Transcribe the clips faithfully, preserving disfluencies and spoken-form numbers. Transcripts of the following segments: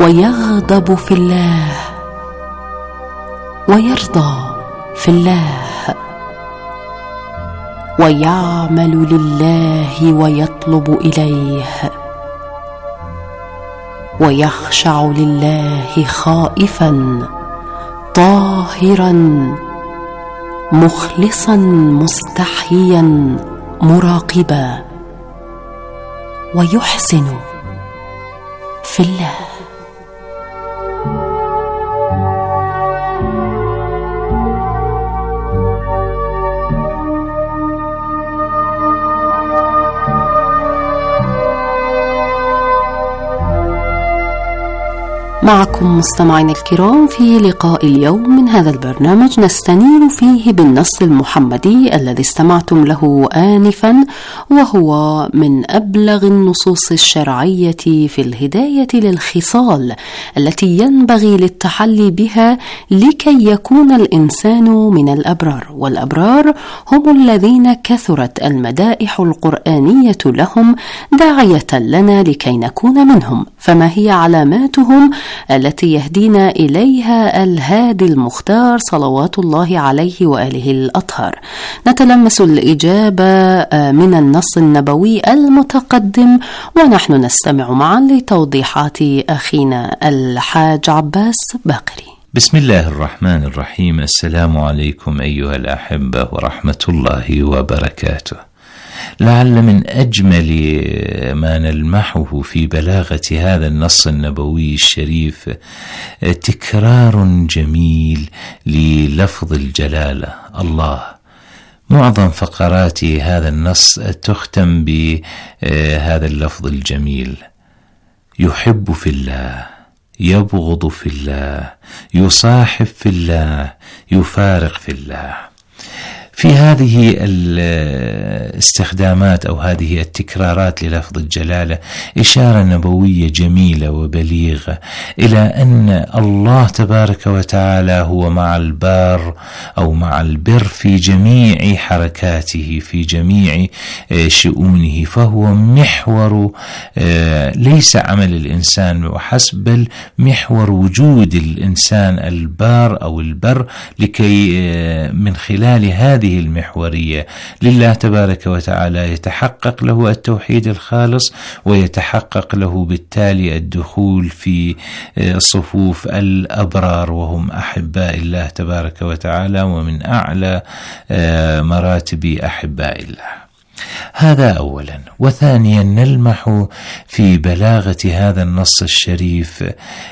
ويغضب في الله ويرضى في الله، ويعمل لله ويطلب إليه، ويخشع لله خائفا طاهرا مخلصا مستحيا مراقبا، ويحسن في الله. معكم مستمعين الكرام في لقاء اليوم من هذا البرنامج نستنير فيه بالنص المحمدي الذي استمعتم له آنفا، وهو من أبلغ النصوص الشرعية في الهداية للخصال التي ينبغي للتحلي بها لكي يكون الإنسان من الأبرار، والأبرار هم الذين كثرت المدائح القرآنية لهم داعية لنا لكي نكون منهم. فما هي علاماتهم التي يهدينا إليها الهادي المختار صلوات الله عليه وآله الأطهار؟ نتلمس الإجابة من النص النبوي المتقدم، ونحن نستمع معا لتوضيحات أخينا الحاج عباس باقري. بسم الله الرحمن الرحيم. السلام عليكم أيها الأحبة ورحمة الله وبركاته. لعل من أجمل ما نلمحه في بلاغة هذا النص النبوي الشريف تكرار جميل للفظ الجلالة الله. معظم فقرات هذا النص تختم بهذا اللفظ الجميل: يحب في الله، يبغض في الله، يصاحب في الله، يفارق في الله. في هذه الاستخدامات أو هذه التكرارات للفظ الجلالة إشارة نبوية جميلة وبليغة إلى أن الله تبارك وتعالى هو مع البار أو مع البر في جميع حركاته، في جميع شؤونه، فهو محور ليس عمل الإنسان وحسب، بل محور وجود الإنسان البار أو البر، لكي من خلال هذه المحورية لله تبارك وتعالى يتحقق له التوحيد الخالص، ويتحقق له بالتالي الدخول في صفوف الأبرار وهم أحباء الله تبارك وتعالى، ومن أعلى مراتب أحباء الله. هذا أولا. وثانيا نلمح في بلاغة هذا النص الشريف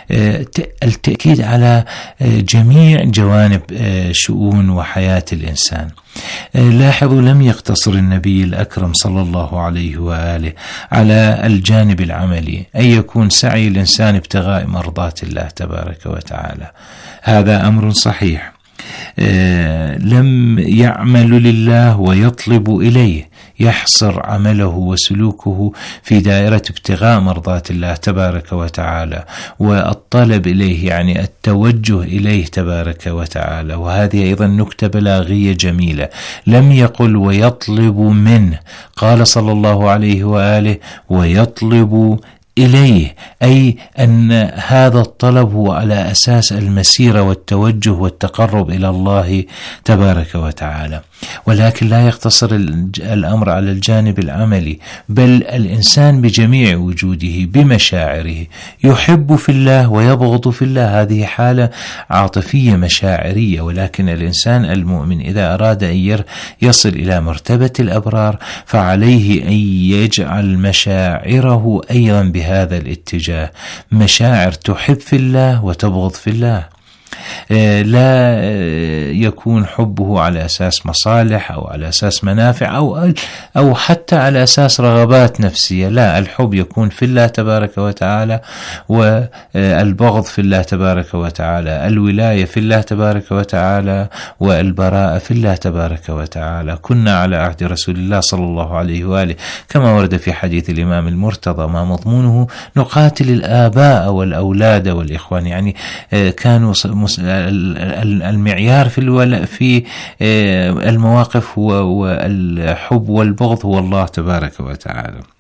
التأكيد على جميع جوانب شؤون وحياة الإنسان. لاحظوا لم يقتصر النبي الأكرم صلى الله عليه وآله على الجانب العملي، أن يكون سعي الإنسان ابتغاء مرضات الله تبارك وتعالى، هذا أمر صحيح. لم يعمل لله ويطلب إليه، يحصر عمله وسلوكه في دائرة ابتغاء مرضات الله تبارك وتعالى، والطلب إليه يعني التوجه إليه تبارك وتعالى. وهذه أيضا نكتة بلاغية جميلة، لم يقل ويطلب منه، قال صلى الله عليه وآله ويطلب إليه، أي أن هذا الطلب هو على أساس المسيرة والتوجه والتقرب إلى الله تبارك وتعالى. ولكن لا يقتصر الأمر على الجانب العملي، بل الإنسان بجميع وجوده بمشاعره يحب في الله ويبغض في الله، هذه حالة عاطفية مشاعرية. ولكن الإنسان المؤمن إذا أراد أن يصل إلى مرتبة الأبرار فعليه أن يجعل مشاعره أيضا بهذا الاتجاه، مشاعر تحب في الله وتبغض في الله. لا يكون حبه على أساس مصالح أو على أساس منافع أو أو حتى على أساس رغبات نفسية، لا، الحب يكون في الله تبارك وتعالى، والبغض في الله تبارك وتعالى، الولاية في الله تبارك وتعالى، والبراءة في الله تبارك وتعالى. كنا على عهد رسول الله صلى الله عليه وآله كما ورد في حديث الإمام المرتضى ما مضمونه نقاتل الآباء والأولاد والإخوان، يعني كانوا المعيار في في المواقف والحب والبغض هو الله تبارك وتعالى.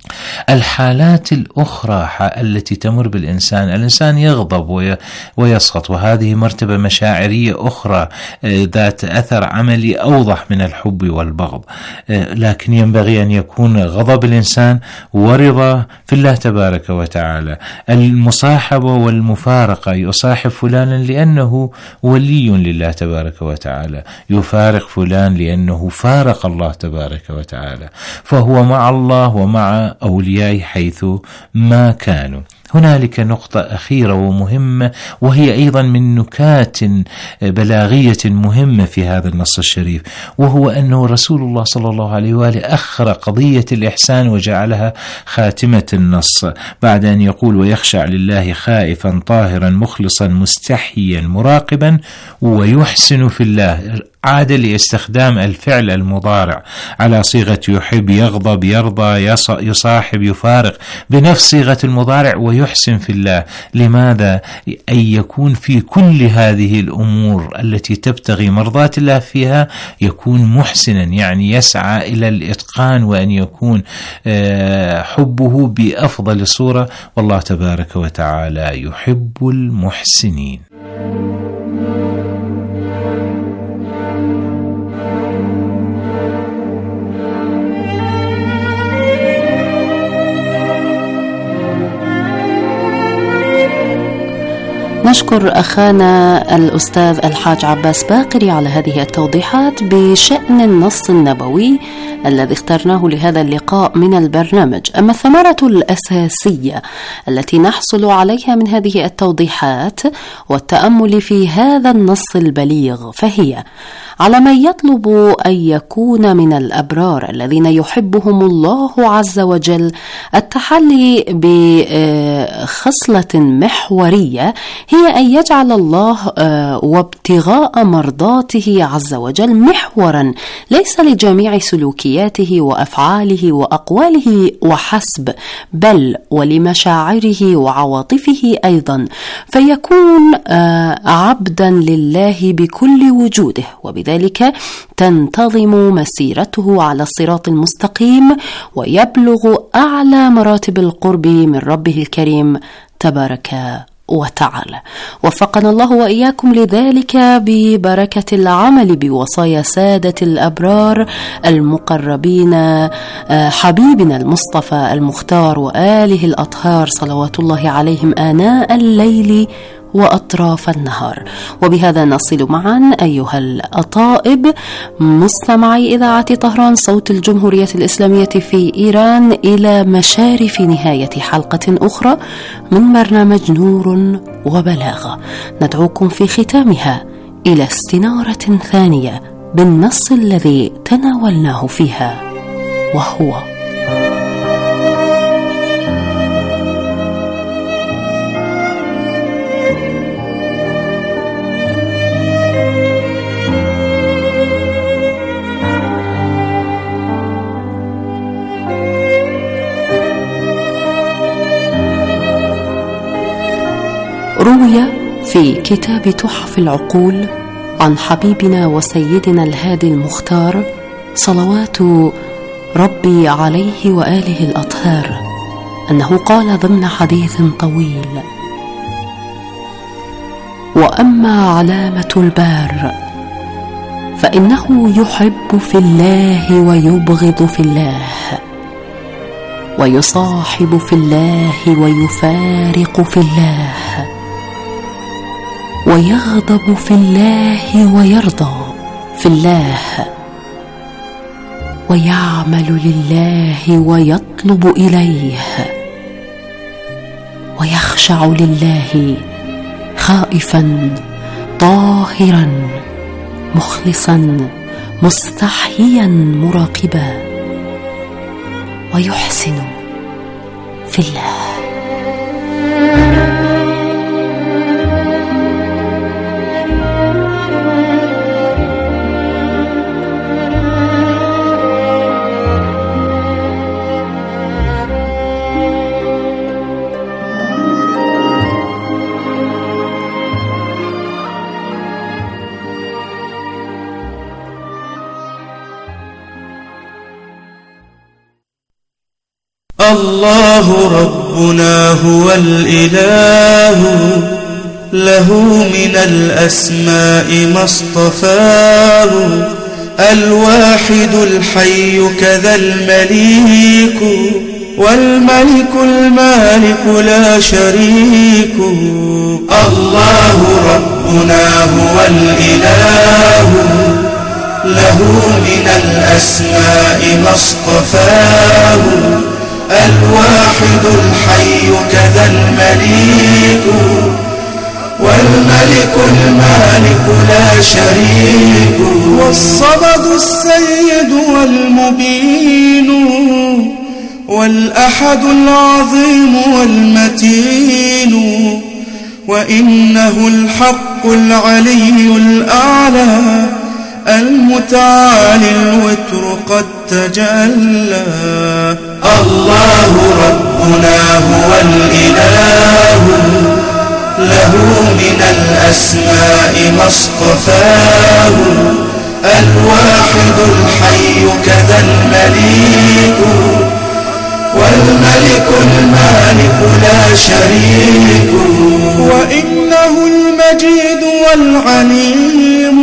الحالات الأخرى التي تمر بالإنسان، الإنسان يغضب ويسخط، وهذه مرتبة مشاعرية أخرى ذات أثر عملي أوضح من الحب والبغض، لكن ينبغي أن يكون غضب الإنسان ورضا في الله تبارك وتعالى. المصاحبة والمفارقة، يصاحب فلانا لأنه ولي لله تبارك وتعالى، يفارق فلان لأنه فارق الله تبارك وتعالى، فهو مع الله ومع أوليائه حيث ما كانوا. هنالك نقطة أخيرة ومهمة، وهي أيضا من نكات بلاغية مهمة في هذا النص الشريف، وهو أنه رسول الله صلى الله عليه وآله أخر قضية الإحسان وجعلها خاتمة النص، بعد أن يقول: ويخشع لله خائفا طاهرا مخلصا مستحيا مراقبا ويحسن في الله. عاد لاستخدام الفعل المضارع على صيغة يحب، يغضب، يرضى، يصاحب، يفارق، بنفس صيغة المضارع ويحسن في الله. لماذا؟ أن يكون في كل هذه الأمور التي تبتغي مرضاة الله فيها يكون محسنا، يعني يسعى إلى الإتقان، وأن يكون حبه بأفضل صورة، والله تبارك وتعالى يحب المحسنين. نشكر أخانا الأستاذ الحاج عباس باقري على هذه التوضيحات بشأن النص النبوي الذي اخترناه لهذا اللقاء من البرنامج. أما الثمرة الأساسية التي نحصل عليها من هذه التوضيحات والتأمل في هذا النص البليغ، فهي على من يطلب أن يكون من الأبرار الذين يحبهم الله عز وجل التحلي بخصلة محورية، هي أن يجعل الله وابتغاء مرضاته عز وجل محورا ليس لجميع سلوكياته وأفعاله وأقواله وحسب، بل ولمشاعره وعواطفه أيضا، فيكون عبدا لله بكل وجوده، وبذلك تنتظم مسيرته على الصراط المستقيم ويبلغ أعلى مراتب القرب من ربه الكريم تبارك وتعالى. وفقنا الله وإياكم لذلك ببركة العمل بوصايا سادة الأبرار المقربين حبيبنا المصطفى المختار وآله الأطهار صلوات الله عليهم آناء الليل وأطراف النهار. وبهذا نصل معا أيها الأطائب مستمعي إذاعة طهران صوت الجمهورية الإسلامية في إيران إلى مشارف نهاية حلقة أخرى من برنامج نور وبلاغة، ندعوكم في ختامها إلى استنارة ثانية بالنص الذي تناولناه فيها، وهو روي في كتاب تحف العقول عن حبيبنا وسيدنا الهادي المختار صلوات ربي عليه وآله الأطهار أنه قال ضمن حديث طويل: وأما علامة البار فإنه يحب في الله ويبغض في الله، ويصاحب في الله ويفارق في الله، ويغضب في الله ويرضى في الله، ويعمل لله ويطلب إليه، ويخشع لله خائفا طاهرا مخلصا مستحيا مراقبا، ويحسن في الله. الله ربنا هو الإله، له من الأسماء ما اصطفاه، الواحد الحي كذا المليك، والملك المالك لا شريك. الله ربنا هو الإله، له من الأسماء ما اصطفاه، الواحد الحي كذا المليك، والملك المالك لا شريك. والصمد السيد والمبين، والأحد العظيم والمتين، وإنه الحق العلي الأعلى، المتعالي الوتر قد تجلى. الله ربنا هو الإله، له من الأسماء ما اصطفاه، الواحد الحي كذا المليك، والملك المالك لا شريك. وإنه المجيد والعليم،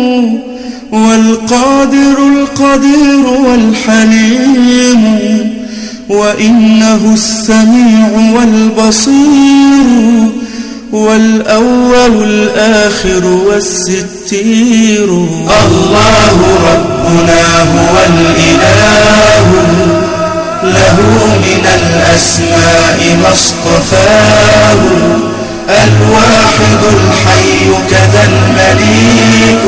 والقادر القدير والحليم، وإنه السميع والبصير، والأول الآخر والستير. الله ربنا هو الإله، له من الأسماء ما اصطفاه، الواحد الحي كذا المليك،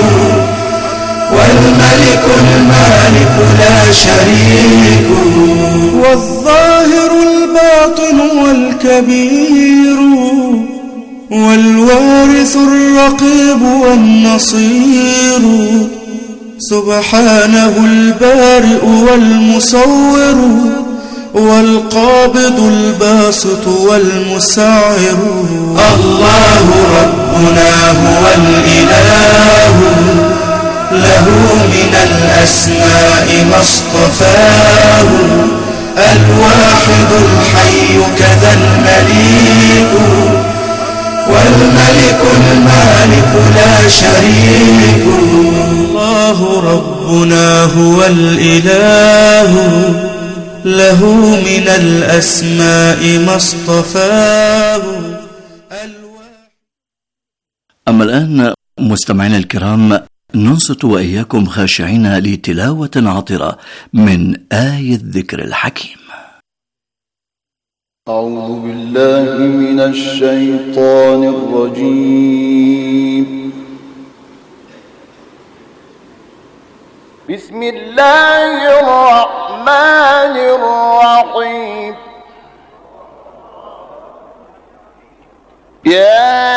والملك المالك لا شريك. والظاهر الباطن والكبير، والوارث الرقيب والنصير، سبحانه البارئ والمصور، والقابض الباسط والمسعر. الله ربنا هو الإله، له من الأسماء ما اصطفاه، الواحد الحي كذا المليك، والملك المالك لا شريك. الله ربنا هو الإله، له من الأسماء ما اصطفاه. أما الآن مستمعينا الكرام، ننصت وإياكم خاشعين لتلاوة عطرة من آية الذكر الحكيم. أعوذ بالله من الشيطان الرجيم. بسم الله الرحمن الرحيم. يا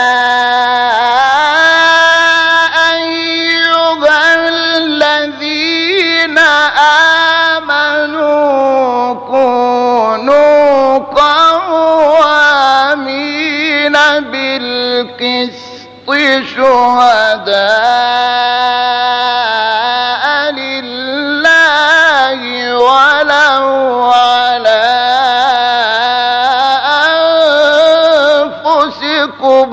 شهداء لله ولو على أنفسكم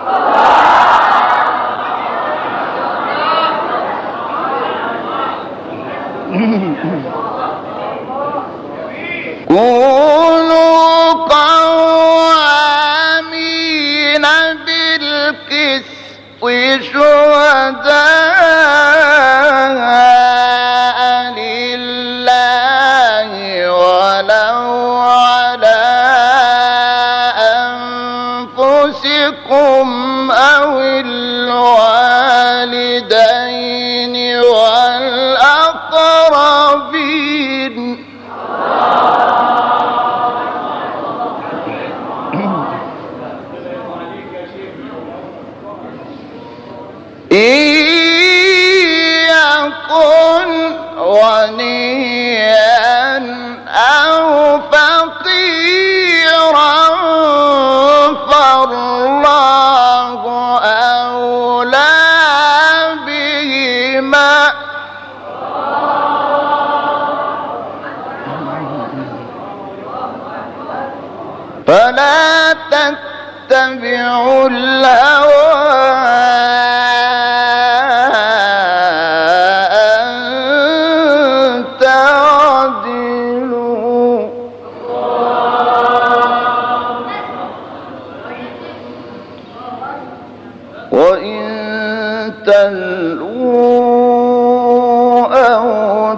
كونوا قوامين بالقسط شهداء لله ولو على أنفسكم أو الوالدين والأقربين. إن يكن غنيا أو فقيرا فالله أولى بهما الهوى أن تعدلوا وإن تلووا أو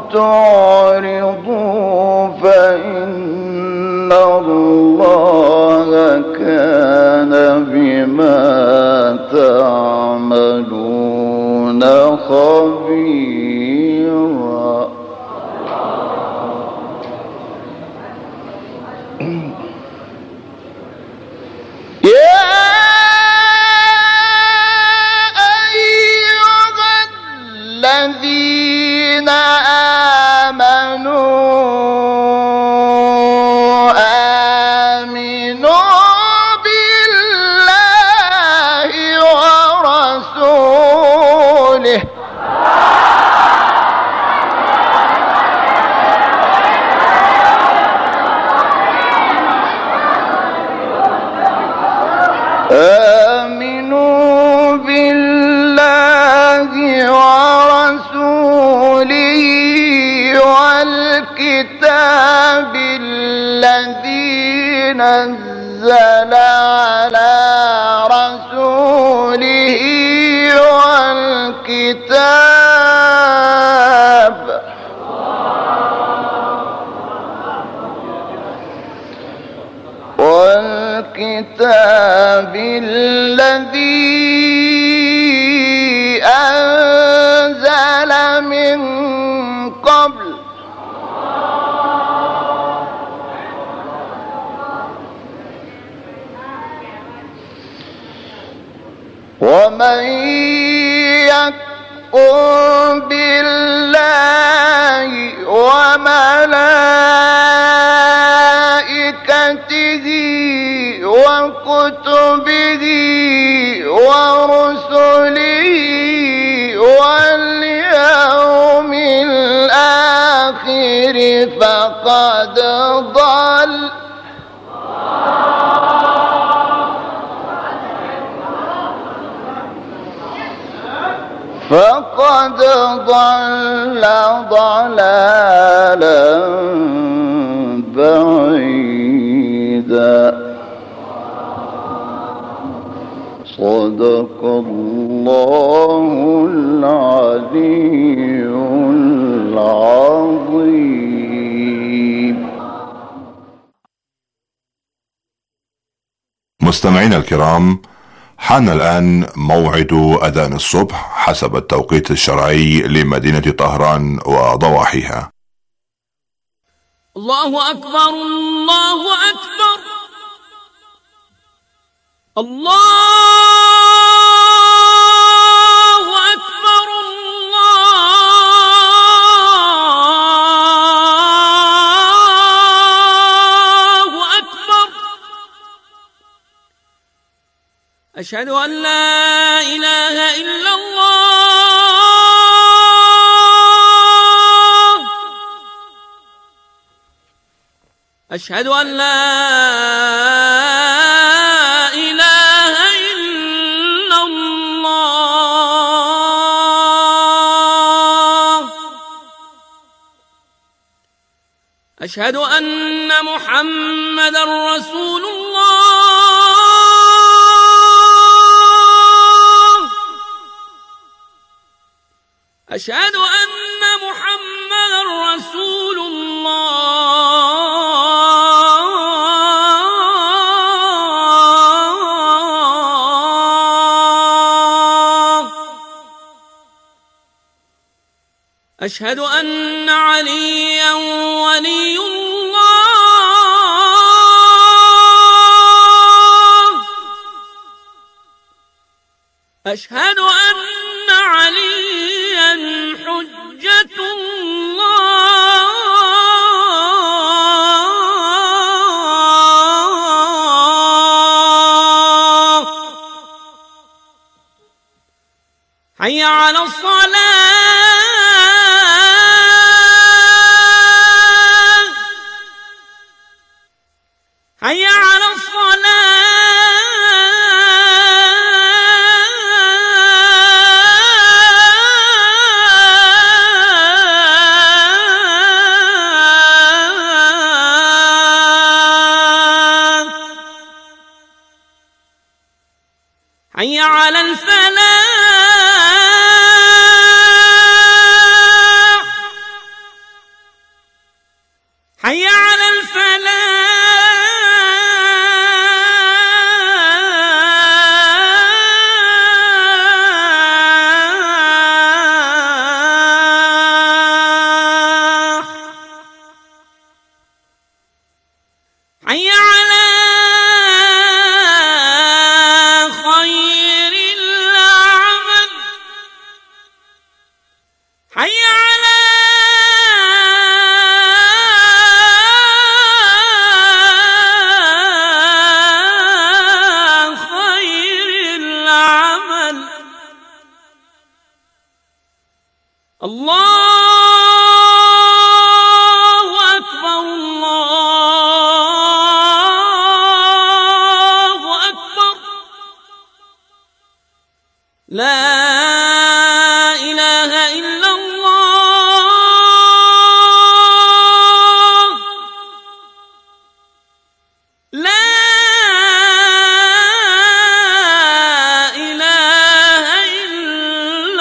تعرضوا فإن الله كان بما تعملون خبيرا. يا أيها الذين آمنوا آمنوا بالله ورسوله والكتاب الذي نزل على رسوله والكتاب والكتاب الذي أنزل من قبل ومن يكفر بالله وملائكته وكتبه ورسله واليوم الآخر فقد ضل فقد ضل ضلالا بعيدا. صدق الله العلي العظيم. مستمعينا الكرام، حان الآن موعد أذان الصبح حسب التوقيت الشرعي لمدينة طهران وضواحيها. الله أكبر الله أكبر الله أكبر الله أكبر. أشهد أن لا إله إلا الله. أشهد أن لا إله إلا الله. أشهد أن محمدا رسول الله. أشهد أن محمدا رسول الله. أشهد أن عليا ولي الله. أشهد أن عليا حجة الله. حي على الصلاة. حي على الصلاة. حي على الفلاح حي على الفلاح حي على خير العمل حي على خير العمل. الله أكبر الله أكبر لا إله إلا الله لا إله إلا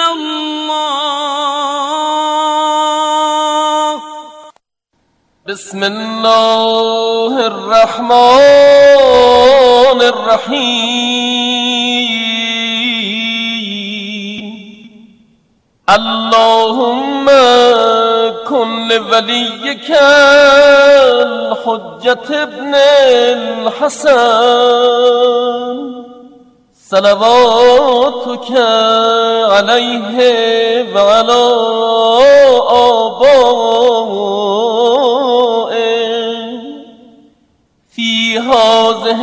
الله. بسم الله الرحمن الرحيم. اللهم كن لوليك الحجة ابن الحسن صلواتك عليه وعلى آبائه في هذه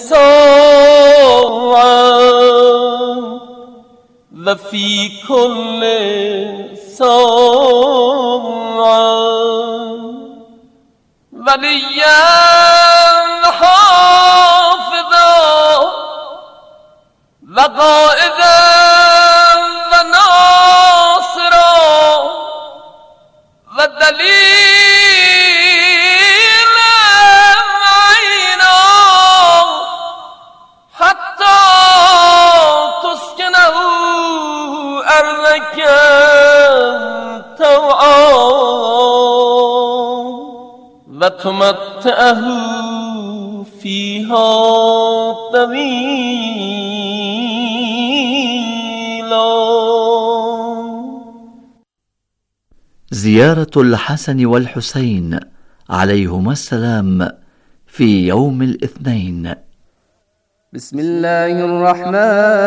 الساعة وفي كل ساعة وليا حافظا وقائدا وناصرا ودليلا عينا حتى تسكنه أرضك طوعا وتمتعه فيها طويلا. زيارة الحسن والحسين عليهما السلام في يوم الاثنين. بسم الله الرحمن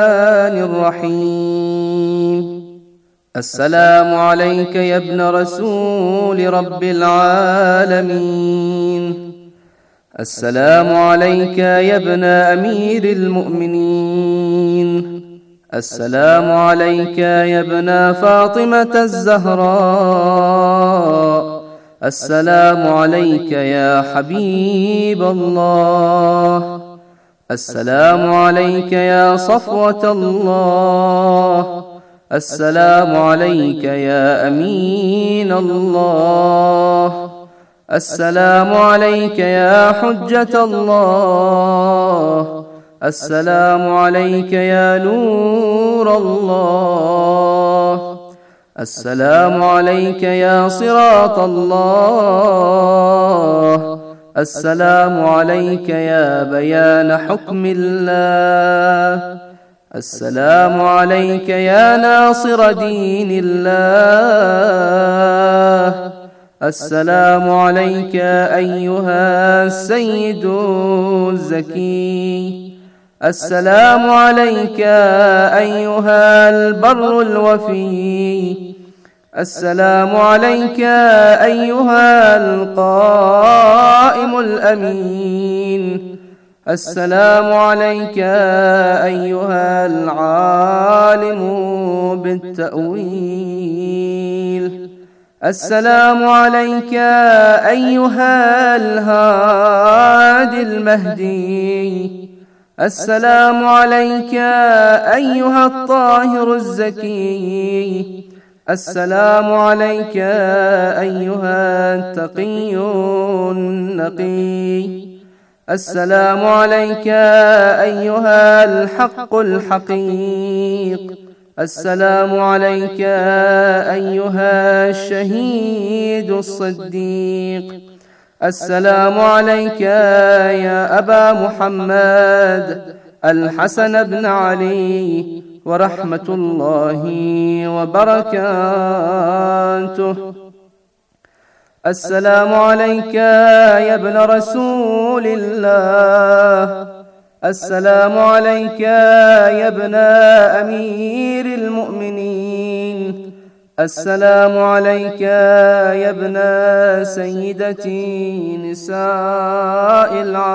الرحيم. السلام عليك يا ابن رسول رب العالمين. السلام عليك يا ابن أمير المؤمنين. السلام عليك يا ابن فاطمة الزهراء. السلام عليك يا حبيب الله. السلام عليك يا صفوة الله. السلام عليك يا أمين الله. السلام عليك يا حجة الله. السلام عليك يا نور الله. السلام عليك يا صراط الله. السلام عليك يا بيان حكم الله. السلام عليك يا ناصر دين الله. السلام عليك أيها السيد الزكي. السلام عليك أيها البر الوفي. السلام عليك أيها القائم الأمين. السلام عليك أيها العالم بالتأويل. السلام عليك أيها الهادي المهدي. السلام عليك أيها الطاهر الزكي. السلام عليك أيها التقي النقي. السلام عليك أيها الحق الحقيق. السلام عليك أيها الشهيد الصديق. السلام عليك يا أبا محمد الحسن بن علي ورحمة الله وبركاته. السلام عليك يا ابن رسول الله. السلام عليك يا ابن أمير المؤمنين. السلام عليك يا ابن سيدتي نساء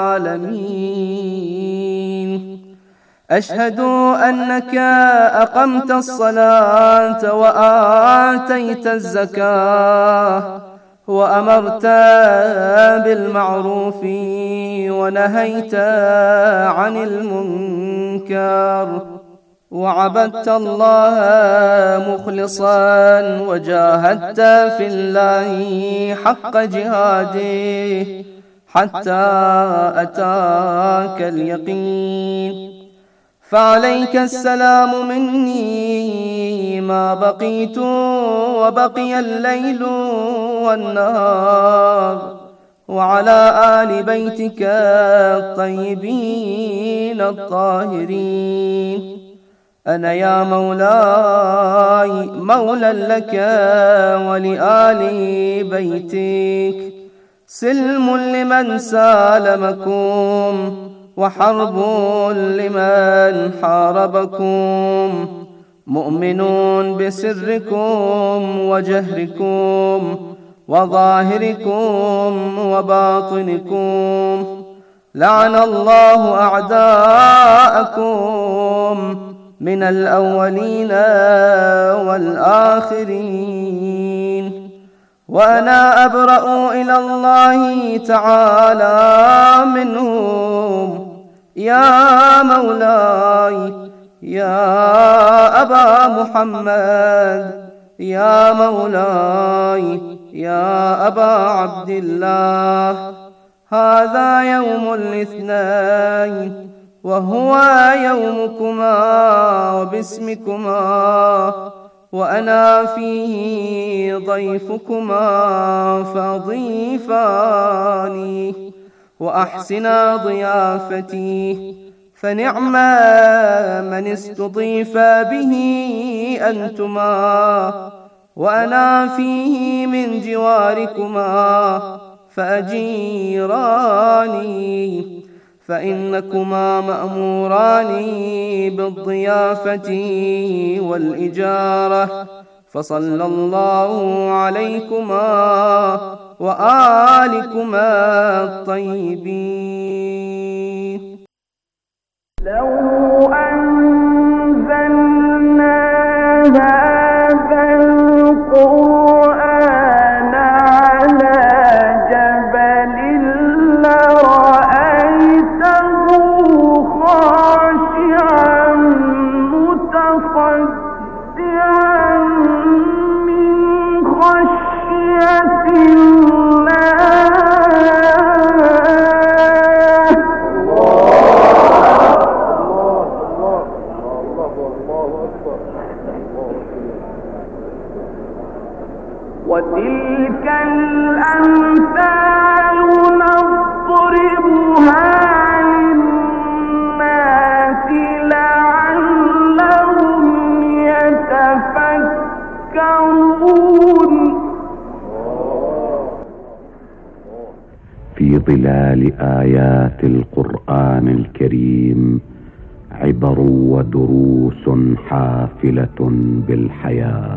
العالمين. أشهد أنك أقمت الصلاة وآتيت الزكاة وأمرت بالمعروف ونهيت عن المنكر وعبدت الله مخلصا وجاهدت في الله حق جهاده حتى أتاك اليقين. فعليك السلام مني ما بقيت وبقي الليل والنهار، وعلى آل بيتك الطيبين الطاهرين. أنا يا مولاي مولى لك ولآل بيتك، سلم لمن سالمكم وحرب لمن حاربكم، مؤمنون بسركم وجهركم وظاهركم وباطنكم. لعن الله أعداءكم من الأولين والآخرين. وأنا أبرأ إلى الله تعالى منهم. يا مولاي يا أبا محمد، يا مولاي يا أبا عبد الله، هذا يوم الاثنين وهو يومكما وباسمكما، وأنا فيه ضيفكما فضيفاني وأحسنا ضيافتي، فنعم من استضيف به أنتما، وأنا فيه من جواركما فأجيراني، فإنكما مأموران بالضيافة والإجارة. فصلى الله عليكما وآلكما الطيبين. لو أنزلنا هذا القرآن على جبل لرأيته خاشعا متصدعا من خشية الله. وتلك الأمثال نضربها للناس لعلهم يتفكرون. في ظلال آيات القرآن الكريم عبر ودروس حافلة بالحياة.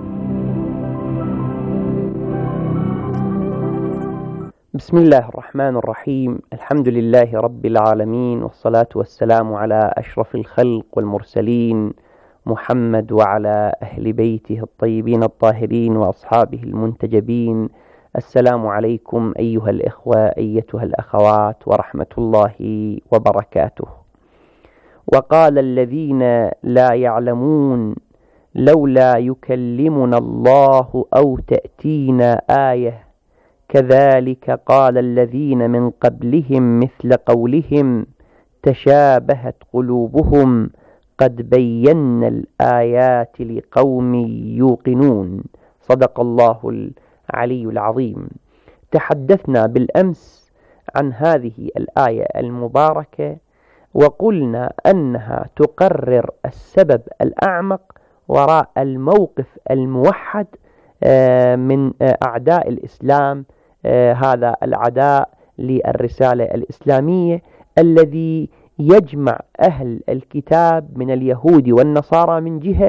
بسم الله الرحمن الرحيم. الحمد لله رب العالمين، والصلاة والسلام على أشرف الخلق والمرسلين محمد وعلى أهل بيته الطيبين الطاهرين وأصحابه المنتجبين. السلام عليكم أيها الإخوة أيتها الأخوات ورحمة الله وبركاته. وقال الذين لا يعلمون لولا يكلمنا الله أو تأتينا آية كذلك قال الذين من قبلهم مثل قولهم تشابهت قلوبهم قد بينا الآيات لقوم يوقنون. صدق الله العلي العظيم. تحدثنا بالأمس عن هذه الآية المباركة وقلنا أنها تقرر السبب الأعمق وراء الموقف الموحد من أعداء الإسلام، هذا العداء للرسالة الإسلامية الذي يجمع أهل الكتاب من اليهود والنصارى من جهة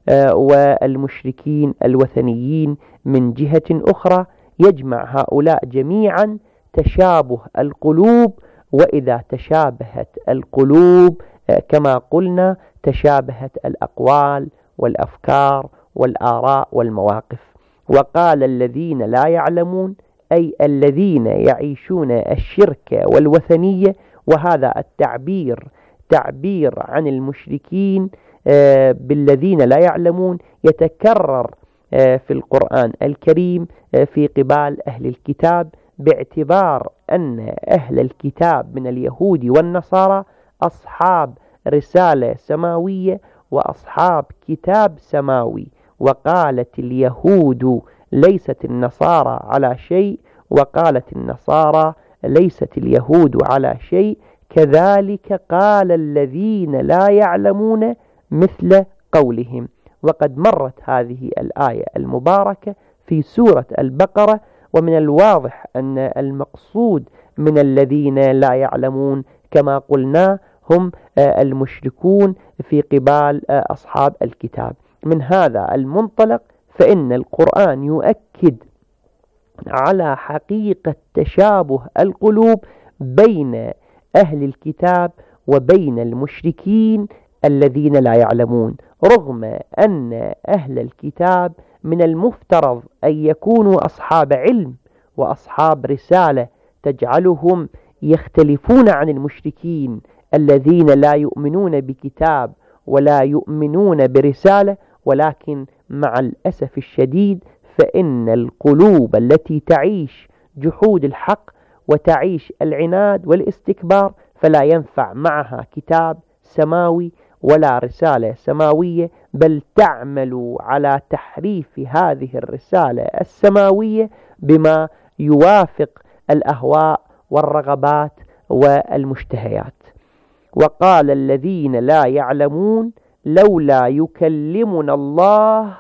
والمشركين الوثنيين من جهة أخرى، يجمع هؤلاء جميعا تشابه القلوب، وإذا تشابهت القلوب كما قلنا تشابهت الأقوال والأفكار والآراء والمواقف. وقال الذين لا يعلمون أي الذين يعيشون الشرك والوثنية، وهذا التعبير تعبير عن المشركين بالذين لا يعلمون يتكرر في القرآن الكريم في قبال أهل الكتاب، باعتبار أن أهل الكتاب من اليهود والنصارى أصحاب رسالة سماوية وأصحاب كتاب سماوي. وقالت اليهود ليست النصارى على شيء، وقالت النصارى ليست اليهود على شيء، كذلك قال الذين لا يعلمون مثل قولهم. وقد مرت هذه الآية المباركة في سورة البقرة، ومن الواضح أن المقصود من الذين لا يعلمون كما قلنا هم المشركون في قبال أصحاب الكتاب. من هذا المنطلق فإن القرآن يؤكد على حقيقة تشابه القلوب بين أهل الكتاب وبين المشركين الذين لا يعلمون، رغم أن أهل الكتاب من المفترض أن يكونوا أصحاب علم وأصحاب رسالة تجعلهم يختلفون عن المشركين الذين لا يؤمنون بكتاب ولا يؤمنون برسالة، ولكن مع الأسف الشديد فإن القلوب التي تعيش جحود الحق وتعيش العناد والاستكبار فلا ينفع معها كتاب سماوي ولا رسالة سماوية، بل تعمل على تحريف هذه الرسالة السماوية بما يوافق الأهواء والرغبات والمشتهيات. وقال الذين لا يعلمون لولا يكلمنا الله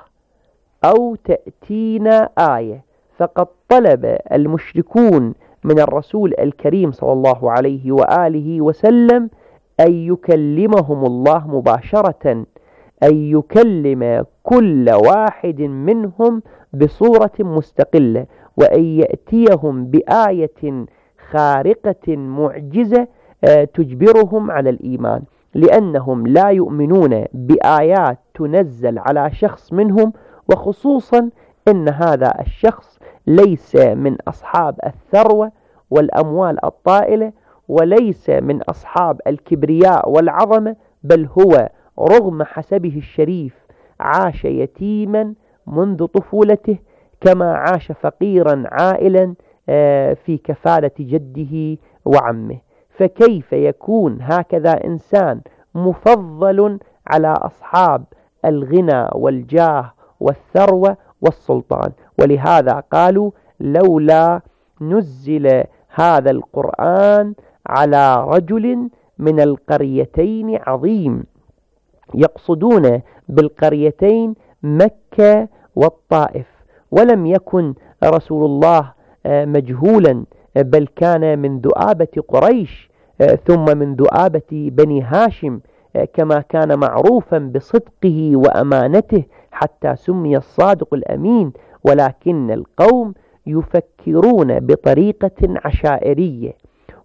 أو تأتينا آية، فقد طلب المشركون من الرسول الكريم صلى الله عليه وآله وسلم أن يكلمهم الله مباشرة، أن يكلم كل واحد منهم بصورة مستقلة، وأن يأتيهم بآية خارقة معجزة تجبرهم على الإيمان، لأنهم لا يؤمنون بآيات تنزل على شخص منهم، وخصوصا أن هذا الشخص ليس من أصحاب الثروة والأموال الطائلة، وليس من أصحاب الكبرياء والعظمة، بل هو رغم حسبه الشريف عاش يتيما منذ طفولته، كما عاش فقيرا عائلا في كفالة جده وعمه. فكيف يكون هكذا إنسان مفضل على أصحاب الغنى والجاه والثروة والسلطان؟ ولهذا قالوا لولا نزل هذا القرآن على رجل من القريتين عظيم. يقصدون بالقريتين مكة والطائف، ولم يكن رسول الله مجهولا، بل كان من ذؤابة قريش ثم من ذؤابة بني هاشم، كما كان معروفا بصدقه وأمانته حتى سمي الصادق الأمين. ولكن القوم يفكرون بطريقة عشائرية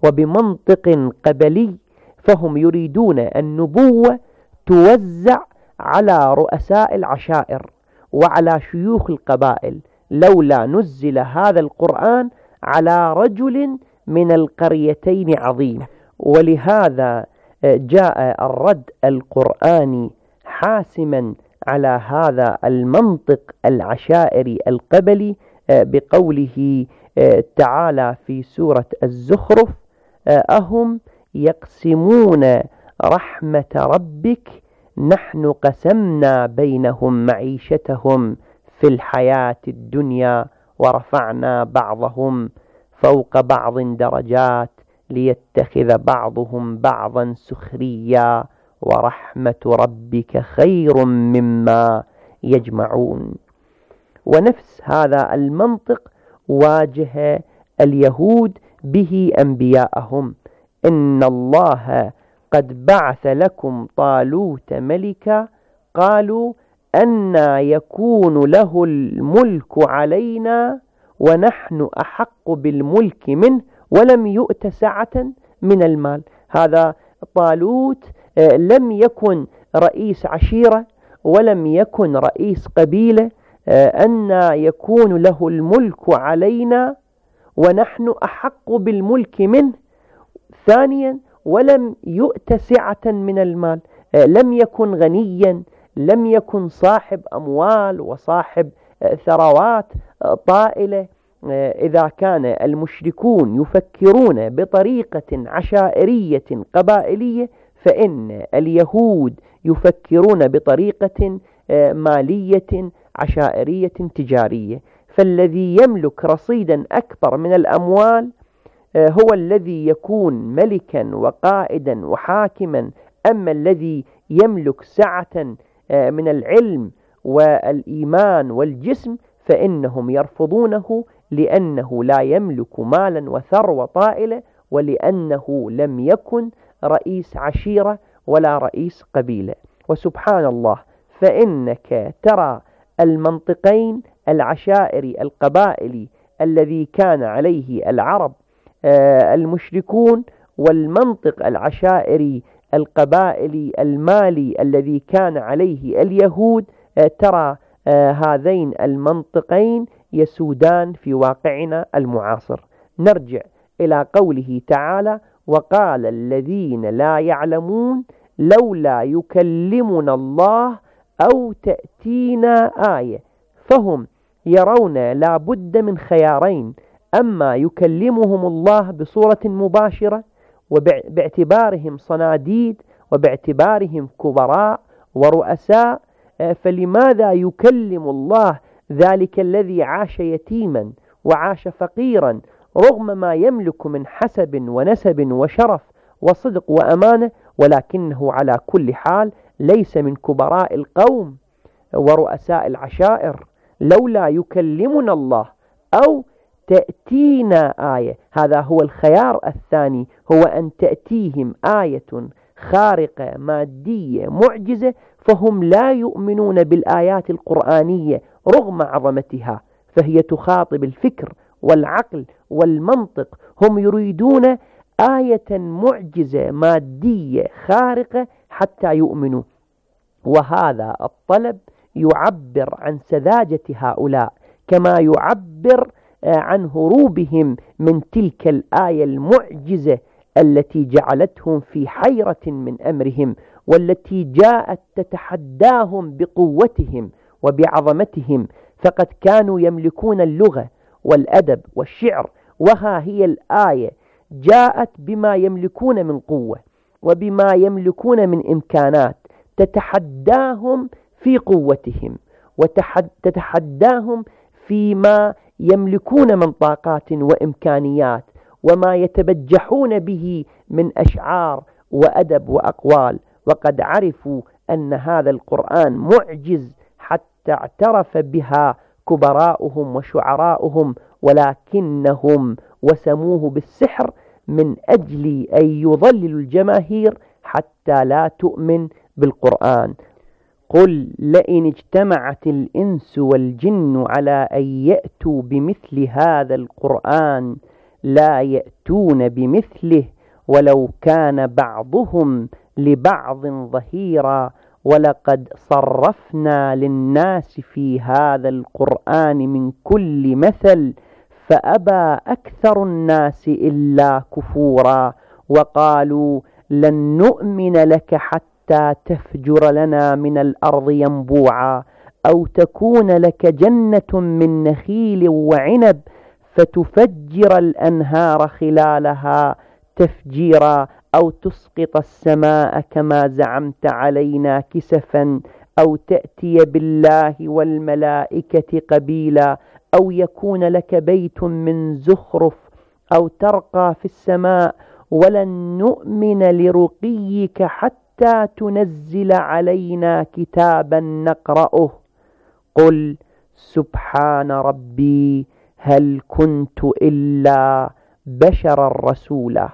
وبمنطق قبلي، فهم يريدون النبوة توزع على رؤساء العشائر وعلى شيوخ القبائل. لولا نزل هذا القرآن على رجل من القريتين عظيم. ولهذا جاء الرد القرآني حاسما على هذا المنطق العشائري القبلي بقوله تعالى في سورة الزخرف: أهم يقسمون رحمة ربك نحن قسمنا بينهم معيشتهم في الحياة الدنيا ورفعنا بعضهم فوق بعض درجات ليتخذ بعضهم بعضا سخريا ورحمة ربك خير مما يجمعون. ونفس هذا المنطق واجه اليهود به أنبياءهم: إن الله قد بعث لكم طالوت ملكا قالوا أنى يكون له الملك علينا ونحن أحق بالملك منه ولم يؤت سعة من المال. هذا طالوت لم يكن رئيس عشيرة ولم يكن رئيس قبيلة، أنى يكون له الملك علينا ونحن أحق بالملك منه. ثانيا ولم يؤت سعة من المال، لم يكن غنيا، لم يكن صاحب أموال وصاحب ثروات طائلة. إذا كان المشركون يفكرون بطريقة عشائرية قبائلية، فإن اليهود يفكرون بطريقة مالية عشائرية تجارية. فالذي يملك رصيدا أكبر من الأموال هو الذي يكون ملكا وقائدا وحاكما. أما الذي يملك سعة من العلم والإيمان والجسم فإنهم يرفضونه، لأنه لا يملك مالا وثروة طائلة، ولأنه لم يكن رئيس عشيرة ولا رئيس قبيلة. وسبحان الله، فإنك ترى المنطقين العشائري القبائلي الذي كان عليه العرب المشركون، والمنطق العشائري القبائلي المالي الذي كان عليه اليهود، ترى هذين المنطقين يسودان في واقعنا المعاصر. نرجع إلى قوله تعالى: وقال الذين لا يعلمون لولا يكلمنا الله أو تأتينا آية. فهم يرون لا بد من خيارين: أما يكلمهم الله بصورة مباشرة وباعتبارهم صناديد وباعتبارهم كبراء ورؤساء، فلماذا يكلم الله ذلك الذي عاش يتيما وعاش فقيرا رغم ما يملك من حسب ونسب وشرف وصدق وأمانة، ولكنه على كل حال ليس من كبراء القوم ورؤساء العشائر؟ لولا يكلمنا الله أو تأتينا آية. هذا هو الخيار الثاني، هو أن تأتيهم آية خارقة مادية معجزة، فهم لا يؤمنون بالآيات القرآنية رغم عظمتها، فهي تخاطب الفكر والعقل والمنطق. هم يريدون آية معجزة مادية خارقة حتى يؤمنوا. وهذا الطلب يعبر عن سذاجة هؤلاء، كما يعبر عن هروبهم من تلك الآية المعجزة التي جعلتهم في حيرة من أمرهم، والتي جاءت تتحداهم بقوتهم وبعظمتهم. فقد كانوا يملكون اللغة والأدب والشعر، وها هي الآية جاءت بما يملكون من قوة وبما يملكون من إمكانات، تتحداهم في قوتهم وتتحداهم فيما يملكون من طاقات وإمكانيات وما يتبجحون به من أشعار وأدب وأقوال. وقد عرفوا أن هذا القرآن معجز حتى اعترف بها كبراؤهم وشعراؤهم، ولكنهم وسموه بالسحر من أجل أن يضللوا الجماهير حتى لا تؤمن بالقرآن. قل لئن اجتمعت الإنس والجن على أن يأتوا بمثل هذا القرآن لا يأتون بمثله ولو كان بعضهم لبعض ظهيرا ولقد صرفنا للناس في هذا القرآن من كل مثل فأبى أكثر الناس إلا كفورا وقالوا لن نؤمن لك حتى تفجر لنا من الأرض ينبوعا أو تكون لك جنة من نخيل وعنب فتفجر الأنهار خلالها تفجيرا، أو تسقط السماء كما زعمت علينا كسفا، أو تأتي بالله والملائكة قبيلا، أو يكون لك بيت من زخرف، أو ترقى في السماء، ولن نؤمن لرقيك حتى تنزل علينا كتابا نقرأه. قل سبحان ربي هل كنت إلا بشرا رسولا.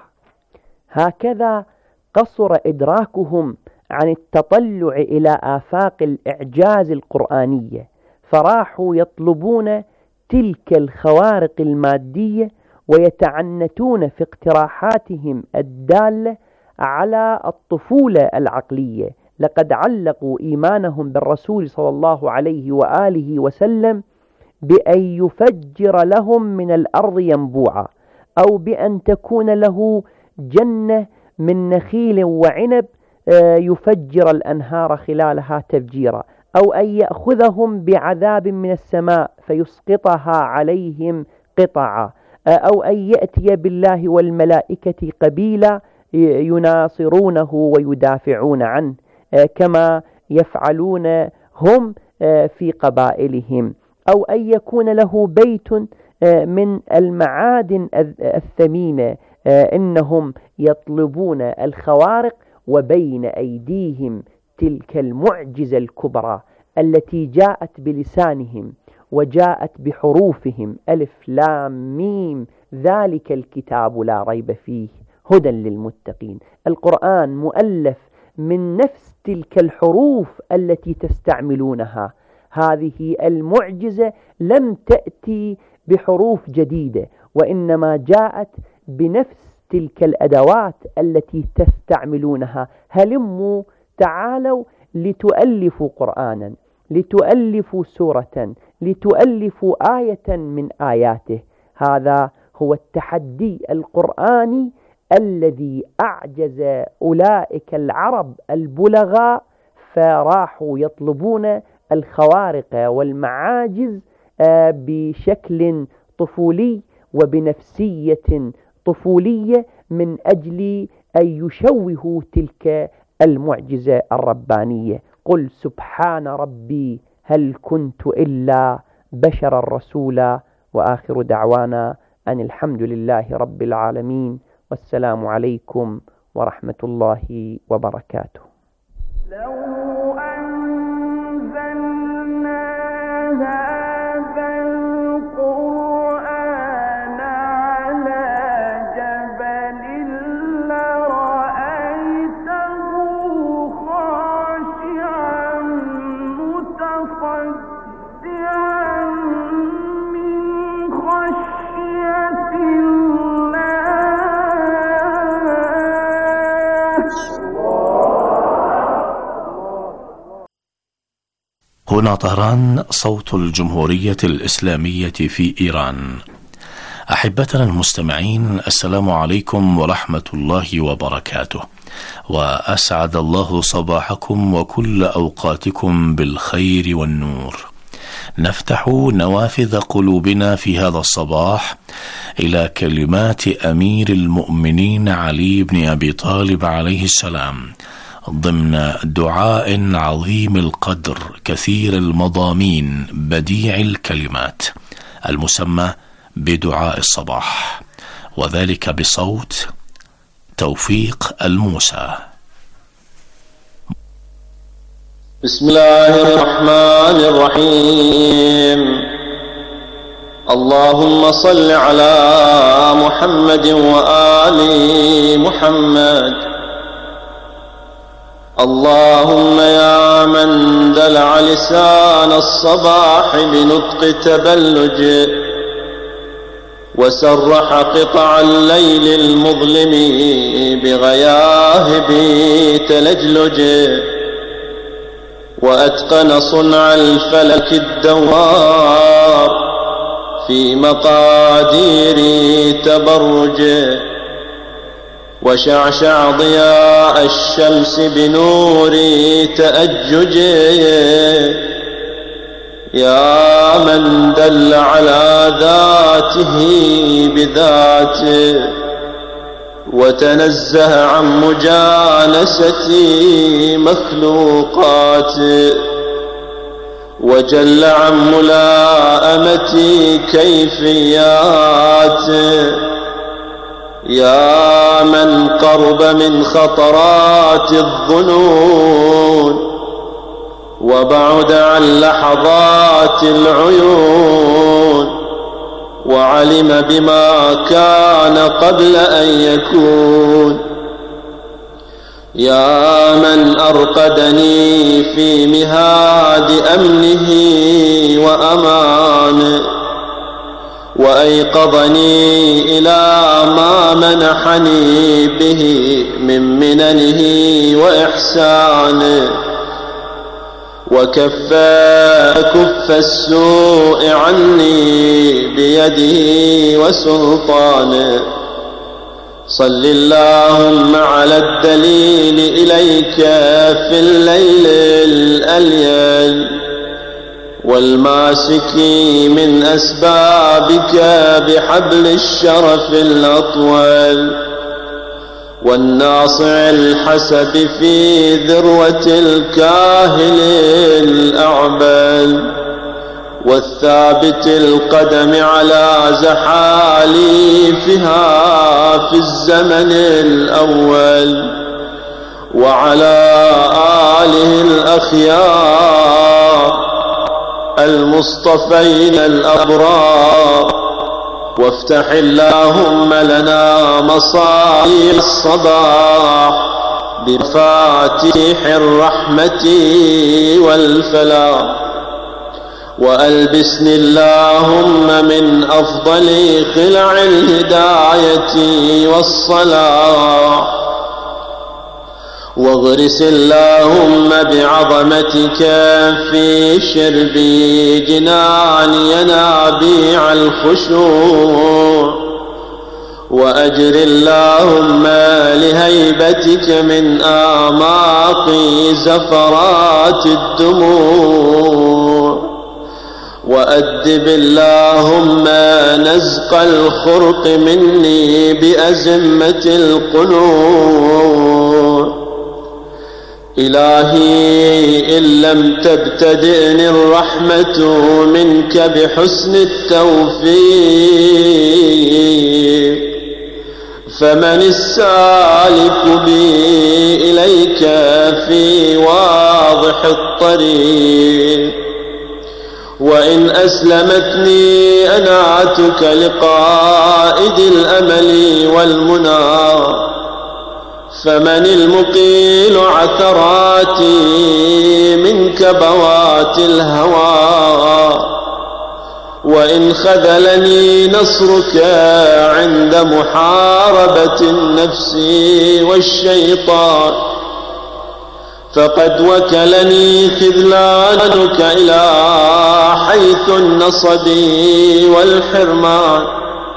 هكذا قصر إدراكهم عن التطلع إلى آفاق الإعجاز القرآنية، فراحوا يطلبون تلك الخوارق المادية ويتعنتون في اقتراحاتهم الدالة على الطفولة العقلية. لقد علقوا إيمانهم بالرسول صلى الله عليه وآله وسلم بأن يفجر لهم من الأرض ينبوعا، أو بأن تكون له جنة من نخيل وعنب يفجر الأنهار خلالها تفجيرا، أو أن يأخذهم بعذاب من السماء فيسقطها عليهم قطعا، أو أن يأتي بالله والملائكة قبيلا يناصرونه ويدافعون عنه كما يفعلون هم في قبائلهم، أو أن يكون له بيت من المعادن الثمينة. إنهم يطلبون الخوارق وبين أيديهم تلك المعجزة الكبرى التي جاءت بلسانهم وجاءت بحروفهم ألف لام ميم ذلك الكتاب لا ريب فيه هدى للمتقين. القرآن مؤلف من نفس تلك الحروف التي تستعملونها. هذه المعجزة لم تأتي بحروف جديدة، وإنما جاءت بنفس تلك الأدوات التي تستعملونها. هلموا تعالوا لتؤلفوا قرآنا، لتؤلفوا سورة، لتؤلفوا آية من آياته. هذا هو التحدي القرآني الذي أعجز أولئك العرب البلغاء، فراحوا يطلبون الخوارق والمعاجز بشكل طفولي وبنفسية طفولية من أجل أن يشوهوا تلك المعجزة الربانية. قل سبحان ربي هل كنت إلا بشرا رسولا، وآخر دعوانا أن الحمد لله رب العالمين، والسلام عليكم ورحمة الله وبركاته. لو أنزلنا هذا القرآن على جبل لرأيته خاشعا متصدعا من خشية هنا طهران، صوت الجمهورية الإسلامية في إيران. أحبتنا المستمعين، السلام عليكم ورحمة الله وبركاته، وأسعد الله صباحكم وكل أوقاتكم بالخير والنور. نفتح نوافذ قلوبنا في هذا الصباح إلى كلمات أمير المؤمنين علي بن أبي طالب عليه السلام ضمن دعاء عظيم القدر كثير المضامين بديع الكلمات المسمى بدعاء الصباح، وذلك بصوت توفيق الموسى. بسم الله الرحمن الرحيم. اللهم صل على محمد وآل محمد. اللهم يا من دلع لسان الصباح بنطق تبلج، وسرح قطع الليل المظلم بغياهب تلجلج، وأتقن صنع الفلك الدوار في مقادير تبرج، وشعشع ضياء الشمس بنور تأجج، يا من دل على ذاته بذاته وتنزه عن مجانسة مخلوقاته وجل عن ملاءمة كيفياته، يا من قرب من خطرات الظنون وبعد عن لحظات العيون وعلم بما كان قبل أن يكون، يا من أرقدني في مهاد أمنه وأمانه وأيقظني إلى ما منحني به من مننه وإحسانه وكف كف السوء عني بيده وسلطانه. صل اللهم على الدليل إليك في الليل الأليل والماسك من أسبابك بحبل الشرف الأطول والناصع الحسب في ذروة الكاهل الأعبل والثابت القدم على زحاليفها في الزمن الأول وعلى آله الأخيار المصطفين الأبرار. وافتح اللهم لنا مصائب الصباح بمفاتيح الرحمة والفلاح، وألبسني اللهم من أفضل خلع الهداية والصلاح، واغرس اللهم بعظمتك في شرب جنان ينابيع الخشوع، وأجر اللهم لهيبتك من آماق زفرات الدموع، وأدب اللهم نزق الخرق مني بأزمة القنوع. إلهي إن لم تبتدئني الرحمة منك بحسن التوفيق فمن السالك بي إليك في واضح الطريق، وإن أسلمتني أنعتك لقائد الأمل والمنى فمن المقيل عثراتي من كبوات الهوى، وإن خذلني نصرك عند محاربة النفس والشيطان فقد وكلني خذلانك إلى حيث النصب والحرمان.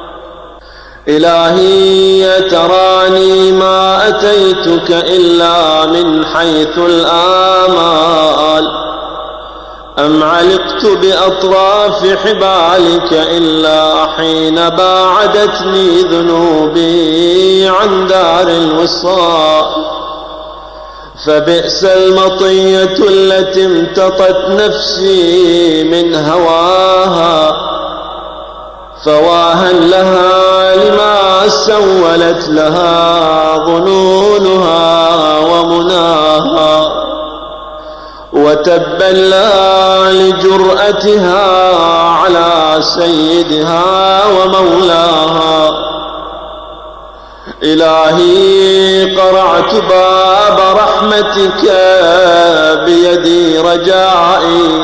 إلهي تراني ما أتيتك إلا من حيث الآمال، أم علقت بأطراف حبالك إلا حين باعدتني ذنوبي عن دار الوصال. فبئس المطية التي امتطت نفسي من هواها، فواها لها لما سولت لها ظنونها ومناها، وتبا لها لجرأتها على سيدها ومولاها. إلهي قرعت باب رحمتك بيدي رجائي،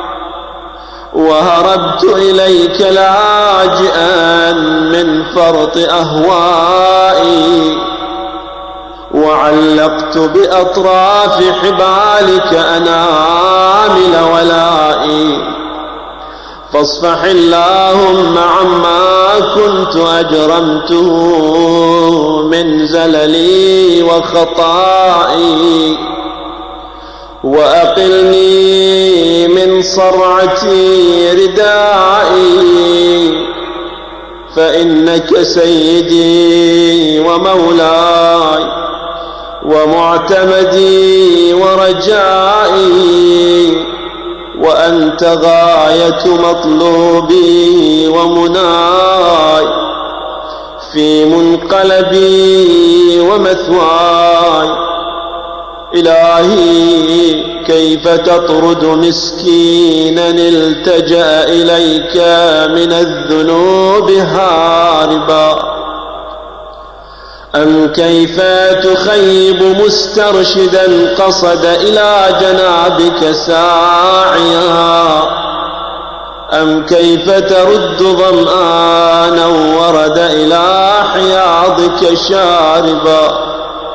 وهربت إليك لاجئا من فرط أهوائي، وعلقت بأطراف حبالك أنامل ولائي. فاصفح اللهم عما كنت أجرمته من زللي وخطائي، وأقلني من صرعتي ردائي، فإنك سيدي ومولاي ومعتمدي ورجائي، وأنت غاية مطلوبي ومناي في منقلبي ومثواي. إلهي كيف تطرد مسكينا التجأ إليك من الذنوب هاربا، أم كيف تخيب مسترشدا قصد إلى جنابك ساعيا، أم كيف ترد ظمآنا ورد إلى حياضك شاربا.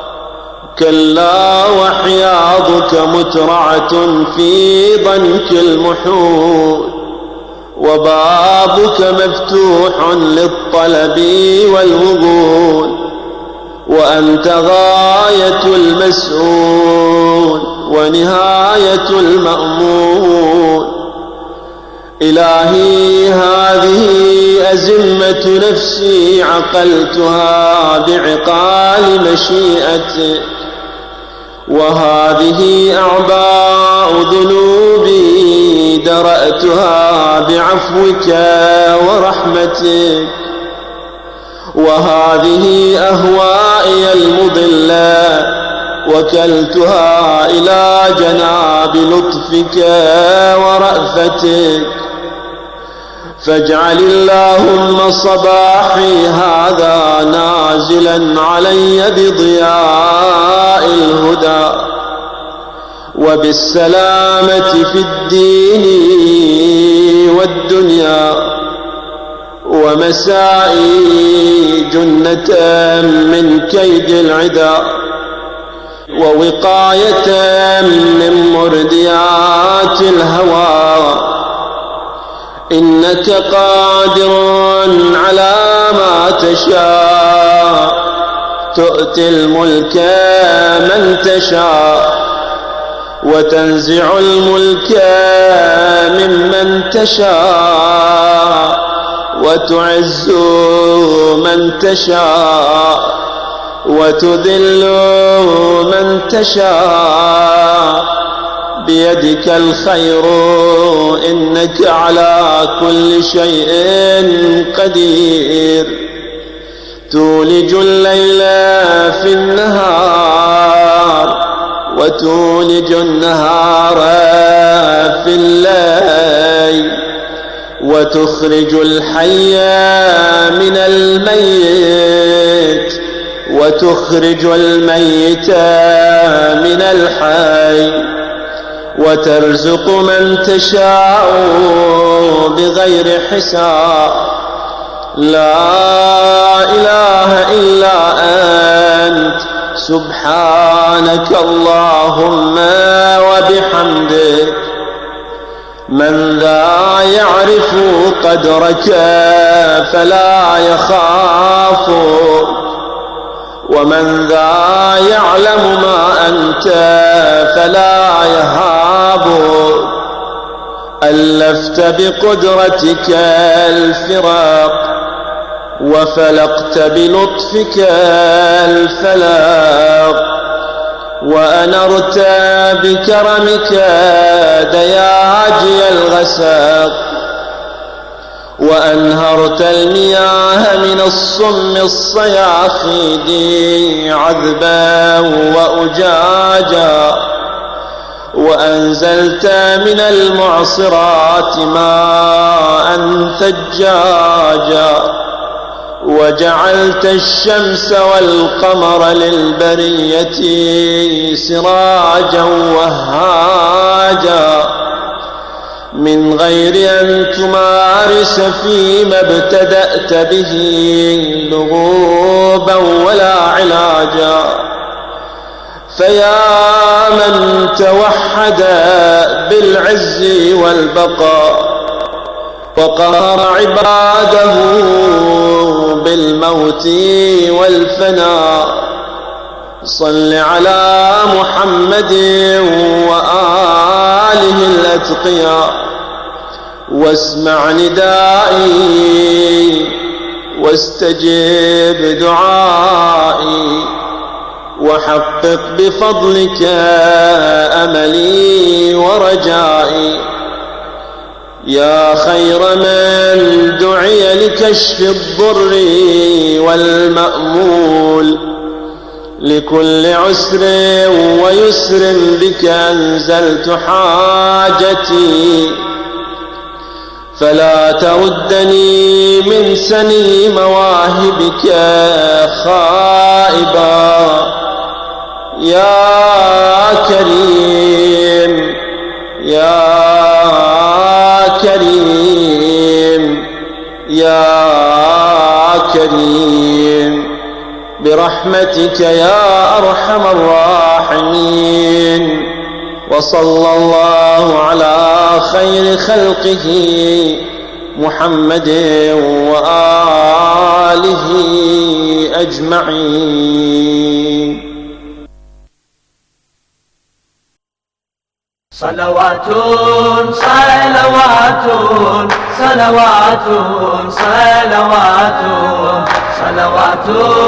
كلا وحياضك مترعة في ضنك المحول، وبابك مفتوح للطلب والوبول، وأنت غاية المسؤول ونهاية المأمول. إلهي هذه أزمة نفسي عقلتها بعقال مشيئتك، وهذه أعباء ذنوبي درأتها بعفوك ورحمتك، وهذه أهوائي المضلة وكلتها إلى جناب لطفك ورأفتك. فاجعل اللهم صباحي هذا نازلا علي بضياء الهدى وبالسلامة في الدين والدنيا، ومسائي جنة من كيد العدا، ووقاية من مرديات الهوى. إنك قادر على ما تشاء، تؤتي الملك من تشاء، وتنزع الملك ممن تشاء، وتعز من تشاء، وتذل من تشاء. بيدك الخير إنك على كل شيء قدير. تولج الليل في النهار، وتولج النهار في الليل، وتخرج الحي من الميت، وتخرج الميت من الحي، وترزق من تشاء بغير حساب. لا إله إلا أنت سبحانك اللهم وبحمدك. من ذا يعرف قدرك فلا يخاف، ومن ذا يعلم ما أنت فلا يهاب. ألفت بقدرتك الفراق، وفلقت بلطفك الفلاق، وأنرت بكرمك دياجي الغساق، وأنهرت المياه من الصم الصياخيد عذبا وأجاجا، وأنزلت من المعصرات ماء ثجاجا، وجعلت الشمس والقمر للبرية سراجا وهاجا، من غير أن تمارس فيما ابتدأت به لغوبا ولا علاجا. فيا من توحد بالعز والبقاء، وقهر عباده بالموت والفناء، صل على محمد وآله الأتقياء واسمع ندائي واستجب دعائي وحقق بفضلك أملي ورجائي يا خير من دعي لكشف الضر والمأمول لكل عسر ويسر بك أنزلت حاجتي فلا تردني من سني مواهبك خائبا يا كريم يا كريم يا كريم برحمتك يا أرحم الراحمين. وصلى الله على خير خلقه محمد وآله أجمعين. صلوات صلوات صلوات صلوات صلوات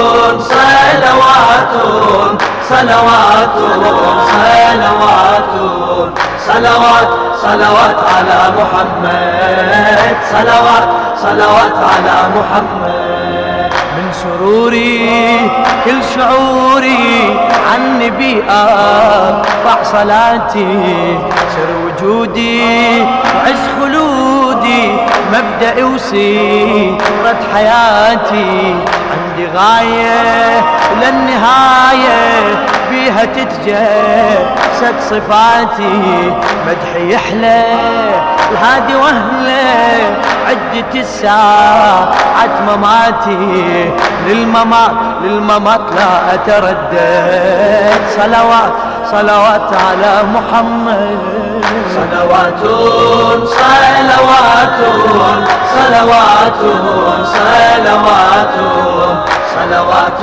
صلوات صلوات صلوات صلوات صلوات على محمد صلوات صلوات على محمد. من سروري كل شعوري عن نبي أرفع صلاتي سر وجودي وعز خلودي مبدأ وسيرة حياتي عندي غاية للنهاية بيها تتجسد صفاتي مدحي يحلى الهادي وهله عدة الساعات مماتي للممات للممات لا أتردد صلوات صلوات على محمد. صلوات صلوات صلوات صلوات صلوات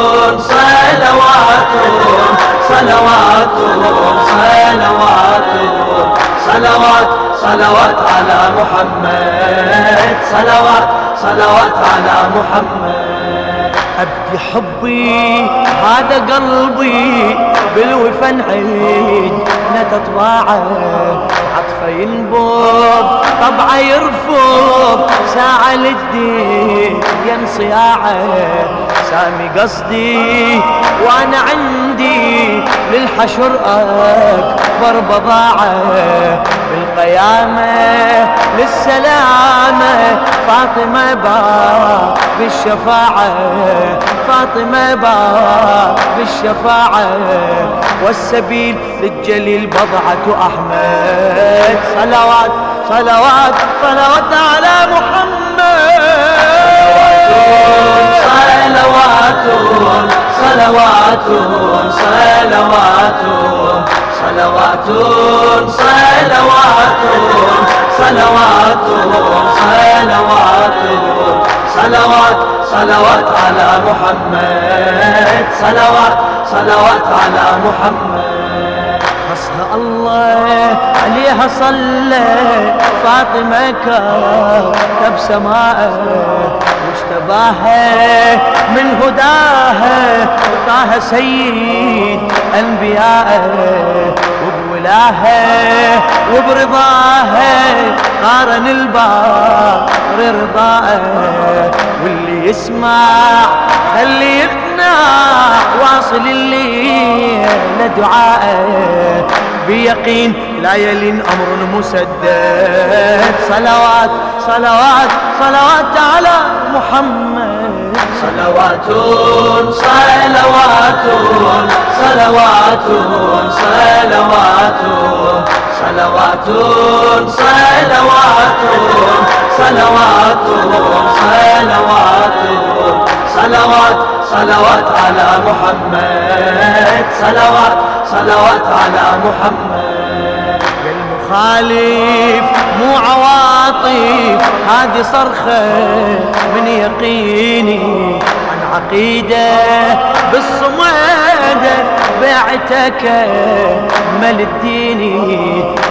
صلوات صلوات صلوات صلوات صلوات على محمد صلوات صلوات على محمد. أبدي حبي هذا قلبي بالوفا نعيد نتطباعه عطفه ينبض طبعه يرفض ساعة للدين ينصياعه سامي قصدي وانا عندي للحشر اكبر بضاعه بالقيامه للسلامه فاطمه باب بالشفاعه فاطمه باب بالشفاعه والسبيل للجليل بضعه احمد صلوات صلوات صلوات على محمد. صلوات صلوات صلوات صلوات صلوات صلوات صلوات صلوات صلوات على محمد صلوات صلوات على محمد. حسن الله عليها صلى فاطمة كتب سماءه مجتباها من هداها طه سيد أنبيائه وبولاها وبرضاها قارن البار رضاءه واللي يسمع خلي يقنع واصل الليل دعائه بيقين لا يلين أمر مسدد صلوات صلوات صلوات على محمد. صلوات صلوات صلوات صلوات صلوات صلوات صلوات صلوات صلوات صلوات على محمد صلوات صلوات على محمد. المخالف مو عواطف هذه صرخة من يقيني عن عقيدة بالصمد بعتك مل الديني